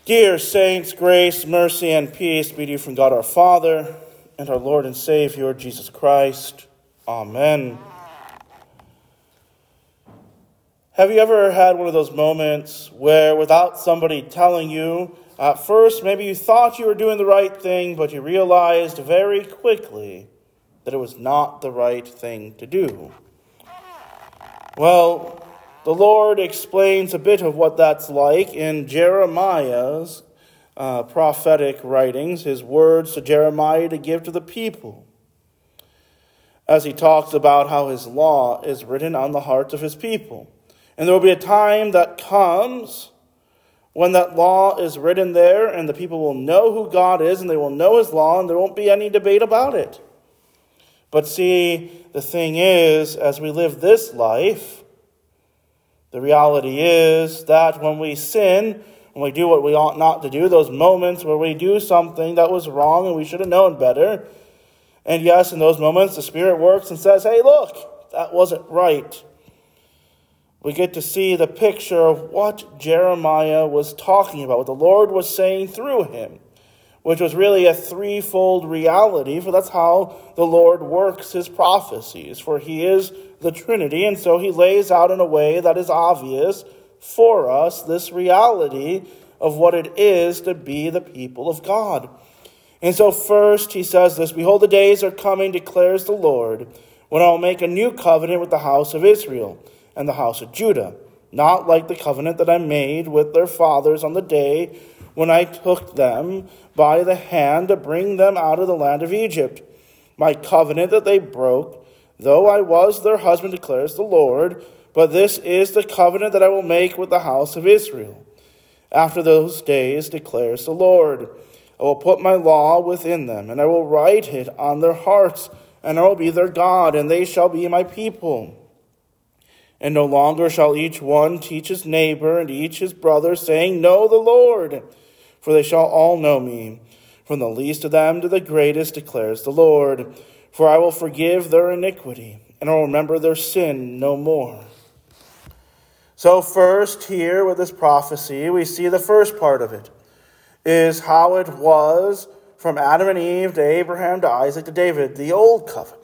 Dear saints, grace, mercy, and peace be to you from God our Father and our Lord and Savior, Jesus Christ. Amen. Have you ever had one of those moments where, without somebody telling you, at first maybe you thought you were doing the right thing, but you realized very quickly that it was not the right thing to do? Well, the Lord explains a bit of what that's like in Jeremiah's prophetic writings, his words to Jeremiah to give to the people, as he talks about how his law is written on the hearts of his people. And there will be a time that comes when that law is written there, and the people will know who God is, and they will know his law, and there won't be any debate about it. But see, the thing is, as we live this life, the reality is that when we sin, when we do what we ought not to do, those moments where we do something that was wrong and we should have known better, and yes, in those moments, the Spirit works and says, hey, look, that wasn't right. We get to see the picture of what Jeremiah was talking about, what the Lord was saying through him, which was really a threefold reality, for that's how the Lord works his prophecies, for he is the Trinity, and so he lays out in a way that is obvious for us this reality of what it is to be the people of God. And so first he says this, behold, the days are coming, declares the Lord, when I will make a new covenant with the house of Israel and the house of Judah, not like the covenant that I made with their fathers on the day when I took them by the hand to bring them out of the land of Egypt. My covenant that they broke, though I was their husband, declares the Lord, but this is the covenant that I will make with the house of Israel. After those days, declares the Lord, I will put my law within them, and I will write it on their hearts, and I will be their God, and they shall be my people. And no longer shall each one teach his neighbor and each his brother, saying, know the Lord, for they shall all know me, from the least of them to the greatest, declares the Lord. For I will forgive their iniquity, and I will remember their sin no more. So first here with this prophecy, we see the first part of it, is how it was from Adam and Eve to Abraham to Isaac to David, the old covenant.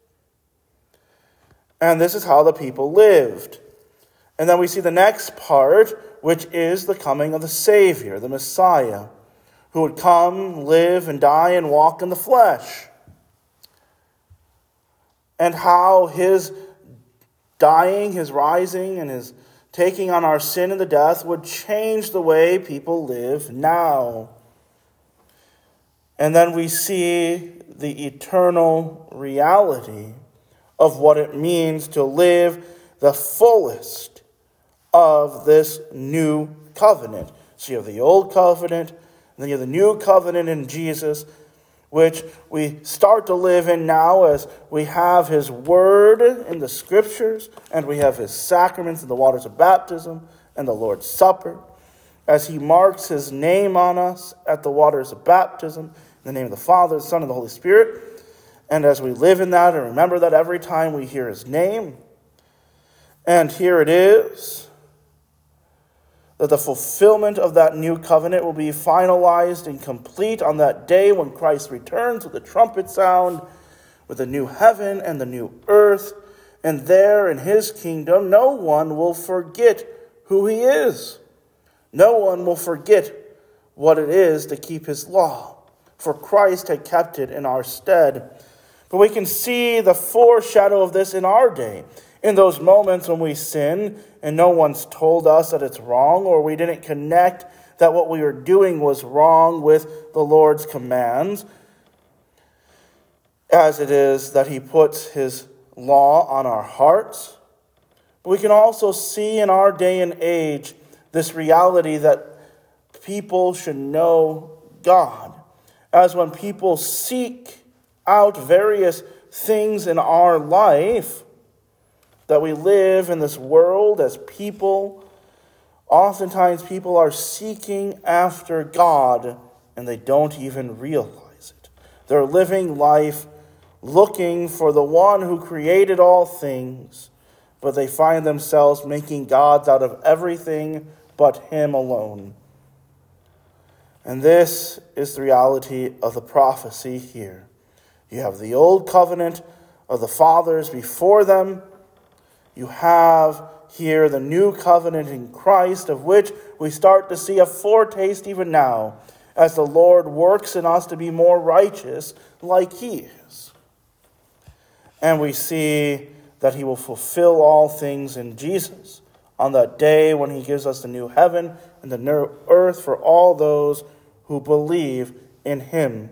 And this is how the people lived. And then we see the next part, which is the coming of the Savior, the Messiah, who would come, live, and die, and walk in the flesh. And how his dying, his rising, and his taking on our sin and the death would change the way people live now. And then we see the eternal reality of what it means to live the fullest of this new covenant. So you have the old covenant, and then you have the new covenant in Jesus, which we start to live in now as we have his word in the scriptures, and we have his sacraments in the waters of baptism and the Lord's Supper, as he marks his name on us at the waters of baptism, in the name of the Father, the Son, and the Holy Spirit. And as we live in that and remember that every time we hear his name, and here it is, that the fulfillment of that new covenant will be finalized and complete on that day when Christ returns with the trumpet sound, with the new heaven and the new earth. And there in his kingdom, no one will forget who he is. No one will forget what it is to keep his law, for Christ had kept it in our stead. But we can see the foreshadow of this in our day, in those moments when we sin and no one's told us that it's wrong, or we didn't connect that what we were doing was wrong with the Lord's commands, as it is that he puts his law on our hearts. But we can also see in our day and age this reality that people should know God, as when people seek out various things in our life, that we live in this world as people. Oftentimes people are seeking after God and they don't even realize it. They're living life looking for the one who created all things, but they find themselves making gods out of everything but him alone. And this is the reality of the prophecy here. You have the old covenant of the fathers before them. You have here the new covenant in Christ, of which we start to see a foretaste even now, as the Lord works in us to be more righteous like he is. And we see that he will fulfill all things in Jesus on that day when he gives us the new heaven and the new earth for all those who believe in him.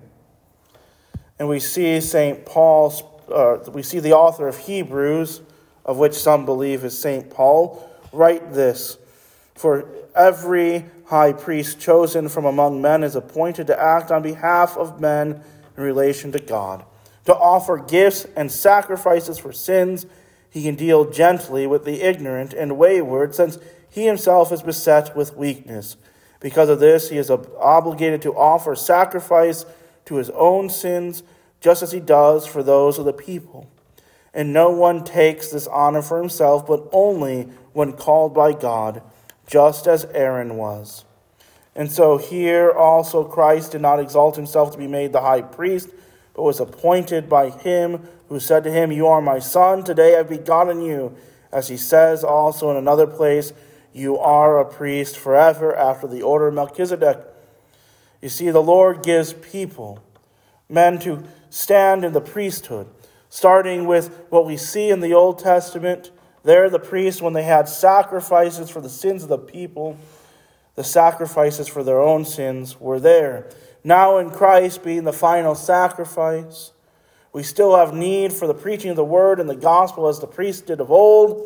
And we see St. Paul's, we see the author of Hebrews, of which some believe is St. Paul, write this: "For every high priest chosen from among men is appointed to act on behalf of men in relation to God, to offer gifts and sacrifices for sins. He can deal gently with the ignorant and wayward, since he himself is beset with weakness. Because of this, he is obligated to offer sacrifice to his own sins, just as he does for those of the people. And no one takes this honor for himself, but only when called by God, just as Aaron was. And so here also Christ did not exalt himself to be made the high priest, but was appointed by him who said to him, 'You are my son, today I've begotten you.' As he says also in another place, 'You are a priest forever after the order of Melchizedek.'" You see, the Lord gives people, men, to stand in the priesthood, starting with what we see in the Old Testament. There, the priests, when they had sacrifices for the sins of the people, the sacrifices for their own sins were there. Now in Christ being the final sacrifice, we still have need for the preaching of the word and the gospel as the priests did of old.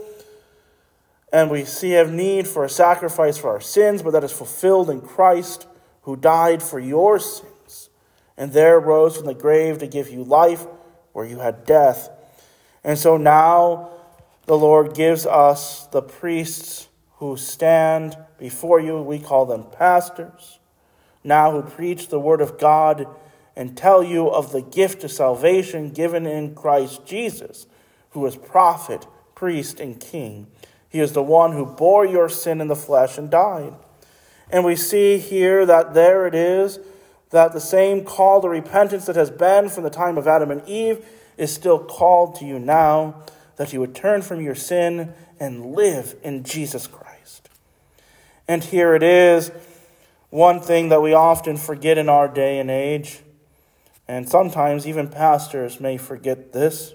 And we have need for a sacrifice for our sins, but that is fulfilled in Christ, who died for your sins, and there rose from the grave to give you life where you had death. And so now the Lord gives us the priests who stand before you. We call them pastors, now who preach the word of God and tell you of the gift of salvation given in Christ Jesus, who is prophet, priest, and king. He is the one who bore your sin in the flesh and died. And we see here that there it is, that the same call to repentance that has been from the time of Adam and Eve is still called to you now, that you would turn from your sin and live in Jesus Christ. And here it is, one thing that we often forget in our day and age, and sometimes even pastors may forget this,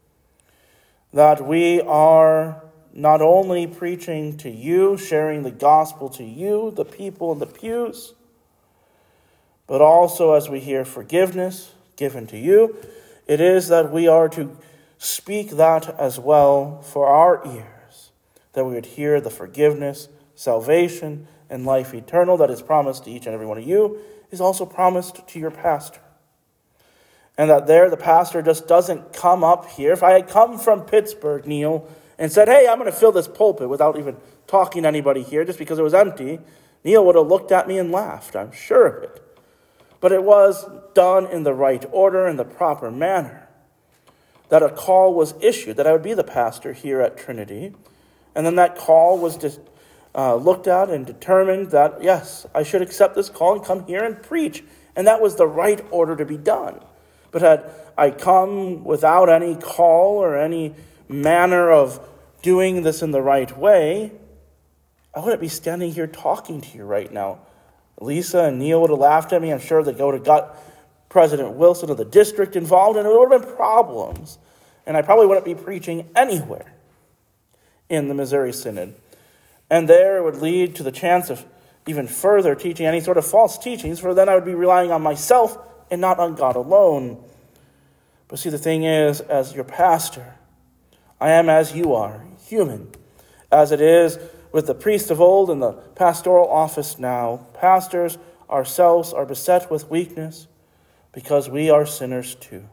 that we are not only preaching to you, sharing the gospel to you, the people in the pews, but also as we hear forgiveness given to you, it is that we are to speak that as well for our ears, that we would hear the forgiveness, salvation, and life eternal that is promised to each and every one of you is also promised to your pastor. And that there the pastor just doesn't come up here. If I had come from Pittsburgh, Neil, and said, "Hey, I'm going to fill this pulpit," without even talking to anybody here, just because it was empty, Neil would have looked at me and laughed, I'm sure of it. But it was done in the right order, in the proper manner, that a call was issued, that I would be the pastor here at Trinity. And then that call was looked at and determined that, yes, I should accept this call and come here and preach. And that was the right order to be done. But had I come without any call or any manner of doing this in the right way, I wouldn't be standing here talking to you right now. Lisa and Neil would have laughed at me. I'm sure they would have got President Wilson of the district involved, and it would have been problems. And I probably wouldn't be preaching anywhere in the Missouri Synod. And there it would lead to the chance of even further teaching any sort of false teachings, for then I would be relying on myself and not on God alone. But see, the thing is, as your pastor, I am as you are, human, as it is with the priest of old and the pastoral office now. Pastors ourselves are beset with weakness because we are sinners too.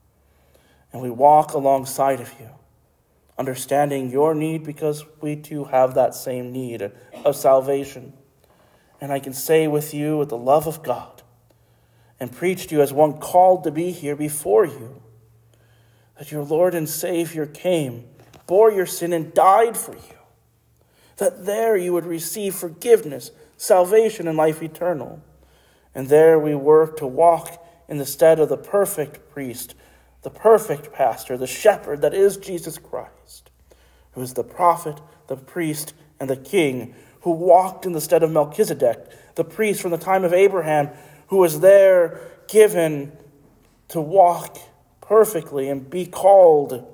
And we walk alongside of you, understanding your need because we too have that same need of salvation. And I can say with you, with the love of God, and preach to you as one called to be here before you, that your Lord and Savior came, bore your sin, and died for you, that there you would receive forgiveness, salvation, and life eternal. And there we were to walk in the stead of the perfect priest, the perfect pastor, the shepherd that is Jesus Christ, who is the prophet, the priest, and the king, who walked in the stead of Melchizedek, the priest from the time of Abraham, who was there given to walk perfectly and be called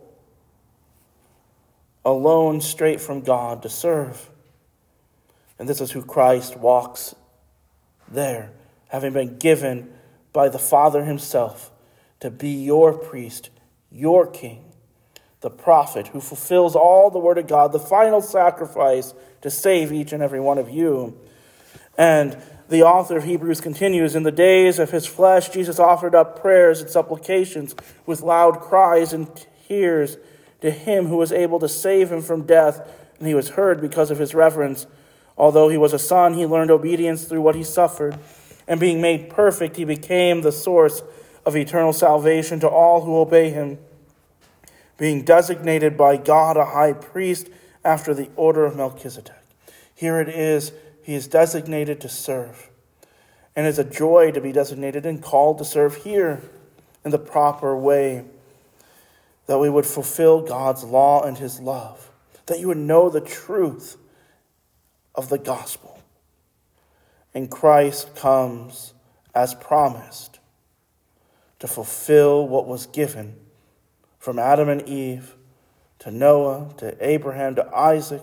alone straight from God to serve. And this is who Christ walks there, having been given by the Father himself to be your priest, your king, the prophet who fulfills all the word of God, the final sacrifice to save each and every one of you. And the author of Hebrews continues, in the days of his flesh, Jesus offered up prayers and supplications with loud cries and tears to him who was able to save him from death, and he was heard because of his reverence. Although he was a son, he learned obedience through what he suffered, and being made perfect, he became the source of eternal salvation to all who obey him, being designated by God a high priest after the order of Melchizedek. Here it is, he is designated to serve. And it's a joy to be designated and called to serve here in the proper way, that we would fulfill God's law and his love, that you would know the truth of the gospel. And Christ comes as promised to fulfill what was given from Adam and Eve to Noah, to Abraham, to Isaac,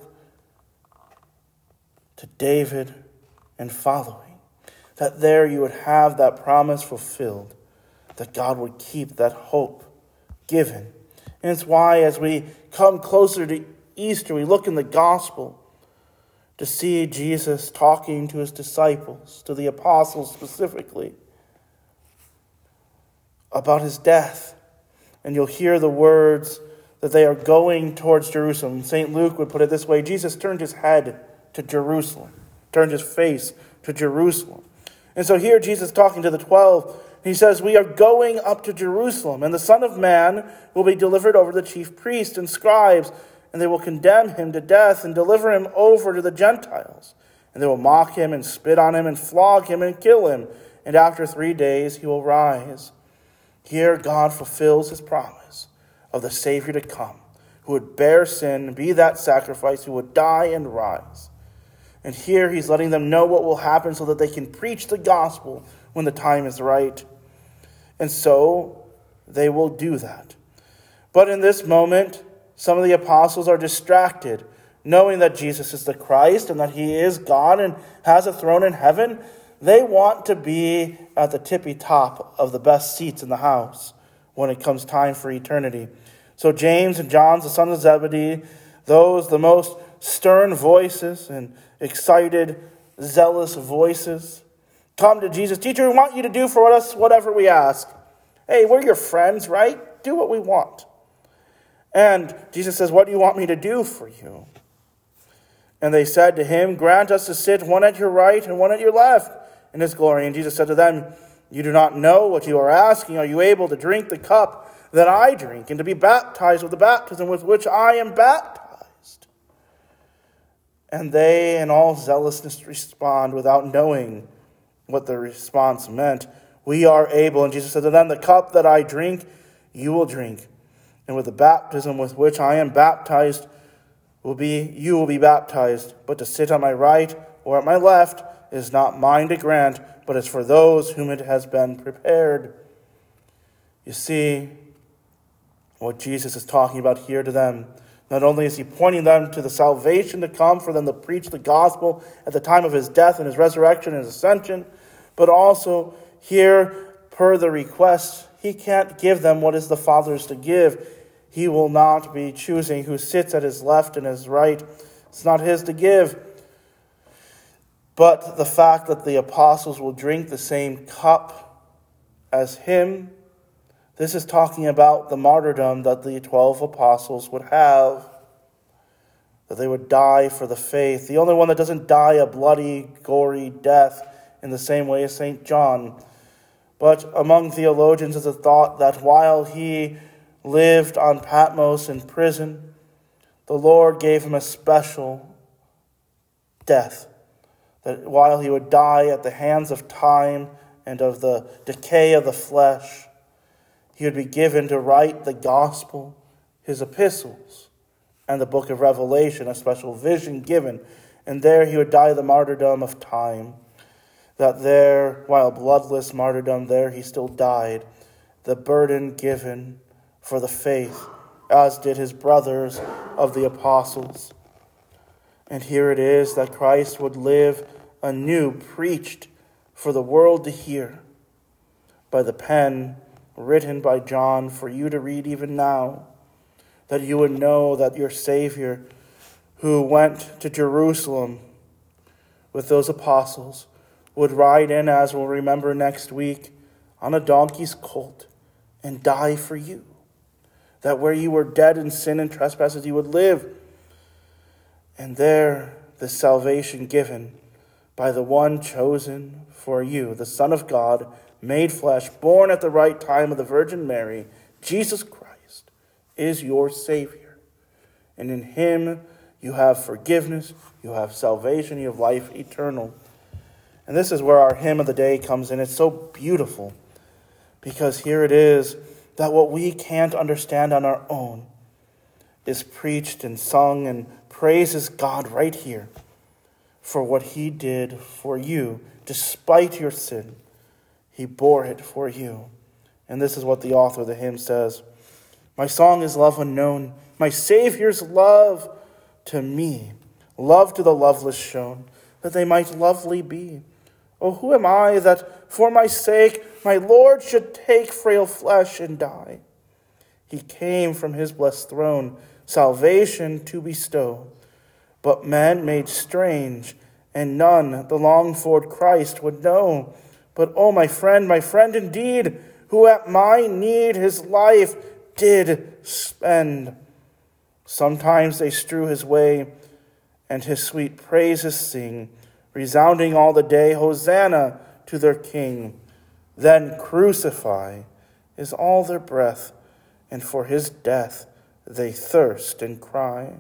to David, and following. That there you would have that promise fulfilled, that God would keep that hope given. And it's why as we come closer to Easter, we look in the gospel to see Jesus talking to his disciples, to the apostles specifically, about his death. And you'll hear the words that they are going towards Jerusalem. St. Luke would put it this way: Jesus turned his head to Jerusalem, turned his face to Jerusalem. And so here Jesus talking to the 12, he says, we are going up to Jerusalem, and the Son of Man will be delivered over to the chief priests and scribes, and they will condemn him to death and deliver him over to the Gentiles. And they will mock him and spit on him and flog him and kill him. And after 3 days he will rise. Here God fulfills his promise of the Savior to come, who would bear sin, be that sacrifice, who would die and rise. And here he's letting them know what will happen so that they can preach the gospel when the time is right. And so they will do that. But in this moment, some of the apostles are distracted, knowing that Jesus is the Christ and that he is God and has a throne in heaven. They want to be at the tippy top of the best seats in the house when it comes time for eternity. So James and John, the sons of Zebedee, those the most stern voices and excited, zealous voices, come to Jesus. Teacher, we want you to do for us whatever we ask. Hey, we're your friends, right? Do what we want. And Jesus says, what do you want me to do for you? And they said to him, grant us to sit one at your right and one at your left in his glory. And Jesus said to them, you do not know what you are asking. Are you able to drink the cup that I drink and to be baptized with the baptism with which I am baptized? And they, in all zealousness, respond without knowing what the response meant. We are able. And Jesus said to them, the cup that I drink, you will drink. And with the baptism with which I am baptized, you will be baptized. But to sit on my right or at my left is not mine to grant, but is for those whom it has been prepared. You see what Jesus is talking about here to them. Not only is he pointing them to the salvation to come for them to preach the gospel at the time of his death and his resurrection and his ascension, but also here, per the request, he can't give them what is the Father's to give. He will not be choosing who sits at his left and his right. It's not his to give. But the fact that the apostles will drink the same cup as him, this is talking about the martyrdom that the 12 apostles would have, that they would die for the faith. The only one that doesn't die a bloody, gory death in the same way as St. John. But among theologians is a thought that while he lived on Patmos in prison, the Lord gave him a special death. That while he would die at the hands of time and of the decay of the flesh. He would be given to write the gospel, his epistles, and the book of Revelation, a special vision given. And there he would die the martyrdom of time. That there, while bloodless martyrdom, there he still died, the burden given for the faith, as did his brothers of the apostles. And here it is that Christ would live anew, preached for the world to hear, by the pen written by John for you to read even now, that you would know that your Savior, who went to Jerusalem with those apostles, would ride in, as we'll remember next week, on a donkey's colt and die for you. That where you were dead in sin and trespasses, you would live. And there, the salvation given by the one chosen for you, the Son of God, made flesh, born at the right time of the Virgin Mary, Jesus Christ, is your Savior. And in him you have forgiveness, you have salvation, you have life eternal. And this is where our hymn of the day comes in. It's so beautiful, because here it is that what we can't understand on our own is preached and sung and praises God right here for what he did for you. Despite your sin, he bore it for you. And this is what the author of the hymn says: my song is love unknown, my Savior's love to me, love to the loveless shown, that they might lovely be. Oh, who am I that for my sake my Lord should take frail flesh and die? He came from his blessed throne salvation to bestow, but men made strange, and none the longed-for Christ would know. But oh, my friend indeed, who at my need his life did spend. Sometimes they strew his way, and his sweet praises sing, resounding all the day, Hosanna to their King. Then crucify is all their breath, and for his death they thirst and cry.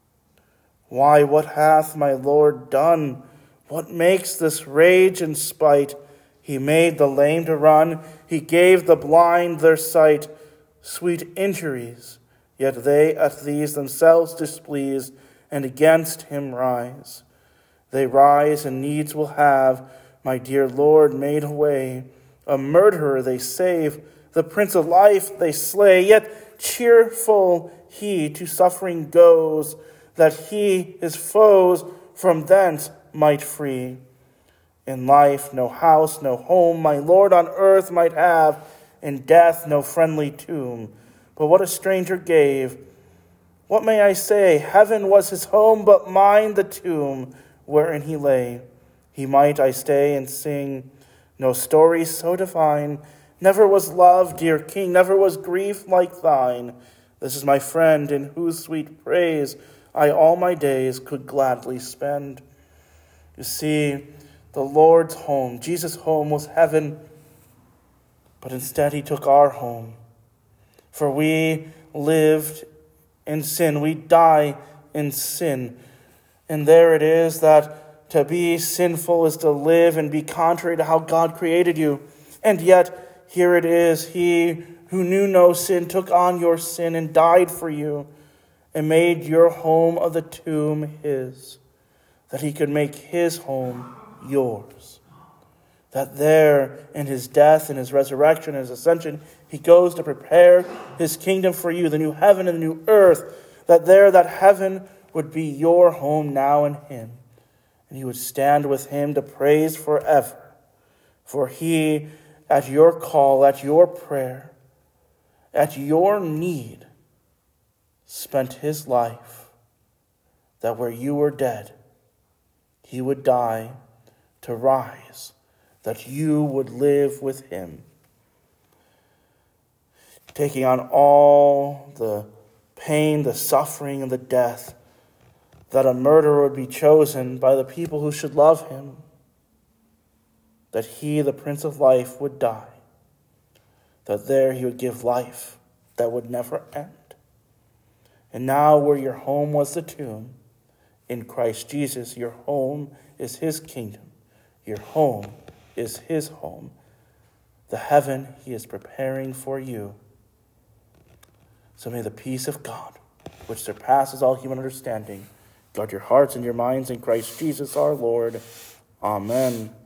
Why, what hath my Lord done? What makes this rage and spite? He made the lame to run, he gave the blind their sight. Sweet injuries, yet they at these themselves displease, and against him rise. They rise and needs will have my dear Lord made away. A murderer they save, the Prince of Life they slay, yet cheerful he to suffering goes, that he his foes from thence might free. In life no house, no home, my Lord on earth might have, in death no friendly tomb. But what a stranger gave, what may I say? Heaven was his home, but mine the tomb wherein he lay. He might I stay and sing no story so divine. Never was love, dear King, never was grief like thine. This is my friend, in whose sweet praise I all my days could gladly spend. You see, the Lord's home, Jesus' home, was heaven, but instead he took our home. For we lived in sin, we die in sin. And there it is that to be sinful is to live and be contrary to how God created you. And yet, here it is, he who knew no sin took on your sin and died for you and made your home of the tomb his, that he could make his home yours. That there, in his death and his resurrection and his ascension, he goes to prepare his kingdom for you, the new heaven and the new earth, that there that heaven would be your home now in him, and you would stand with him to praise forever. For he, at your call, at your prayer, at your need, spent his life, that where you were dead, he would die to rise, that you would live with him, taking on all the pain, the suffering, and the death, that a murderer would be chosen by the people who should love him, that he, the Prince of Life, would die, that there he would give life that would never end. And now where your home was the tomb, in Christ Jesus, your home is his kingdom. Your home is his home. the heaven he is preparing for you. So may the peace of God, which surpasses all human understanding, guard your hearts and your minds in Christ Jesus our Lord. Amen.